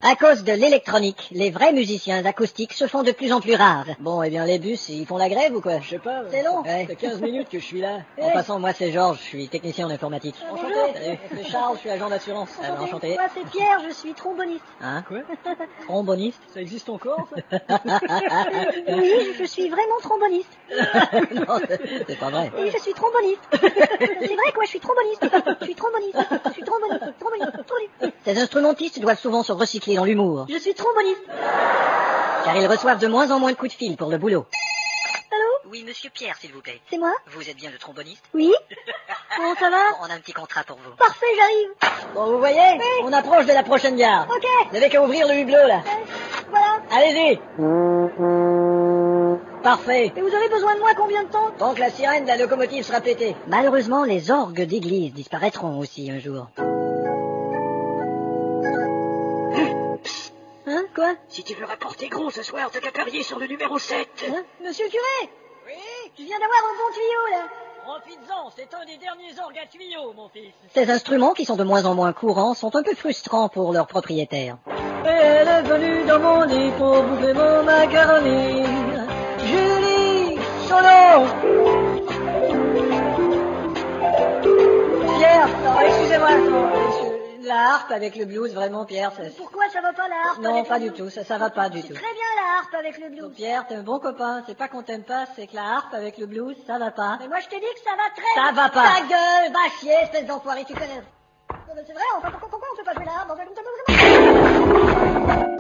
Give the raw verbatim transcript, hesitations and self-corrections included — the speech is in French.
À cause de l'électronique, les vrais musiciens acoustiques se font de plus en plus rares. Bon, eh bien, les bus, ils font la grève ou quoi? Je sais pas. C'est long. Ouais. C'est quinze minutes que je suis là. En passant, moi, c'est Georges, je suis technicien en informatique. Ah, Enchanté. bonjour. Salut. C'est Charles, je suis agent d'assurance. Ah, bah, enchanté. Moi, c'est Pierre, je suis tromboniste. Hein? Quoi? Tromboniste? Ça existe encore, ça? Oui, je suis vraiment tromboniste. Non, c'est c'est pas vrai. Oui, je suis tromboniste. C'est vrai, quoi, je suis tromboniste. Je suis tromboniste. Je suis tromboniste. Tromboniste. Tromboniste. Ces instrumentistes doivent souvent se recycler dans l'humour, Je suis tromboniste. car ils reçoivent de moins en moins de coups de fil pour le boulot. Allô? Oui, monsieur Pierre, s'il vous plaît. C'est moi? Vous êtes bien le tromboniste? Oui? Comment ça va? On a un petit contrat pour vous. Parfait, j'arrive. Bon, vous voyez, on approche de la prochaine gare. Ok. Vous n'avez qu'à ouvrir le hublot, là. Voilà. Allez-y. Parfait. Et vous avez besoin de moi combien de temps? Tant que la sirène de la locomotive sera pétée. Malheureusement, les orgues d'église disparaîtront aussi un jour. Hein? Quoi? Si tu veux rapporter gros ce soir, t'as qu'à parier sur le numéro sept. Hein? Monsieur le curé? Oui? Je viens d'avoir un bon tuyau, là. Profites-en, c'est un des derniers orgues à tuyaux, mon fils. Ces instruments, qui sont de moins en moins courants, sont un peu frustrants pour leurs propriétaires. Et elle est venue dans mon lit pour bouffer mon macaroni. Julie, solo. Pierre, non, excusez-moi, non, excuse- la harpe avec le blues, vraiment, Pierre, c'est... Pourquoi ça va pas la harpe? Non, avec pas le du blues? tout, ça, ça va pas du C'est tout. très bien la harpe avec le blues. Pierre, t'es un bon copain, c'est pas qu'on t'aime pas, c'est que la harpe avec le blues, ça va pas. Mais moi je t'ai dit que ça va très Ça bien. va pas. Ta gueule, va chier, espèce d'enfoiré, tu connais. Non mais c'est vrai, enfin pourquoi, pourquoi on peut pas jouer la harpe dans un groupe de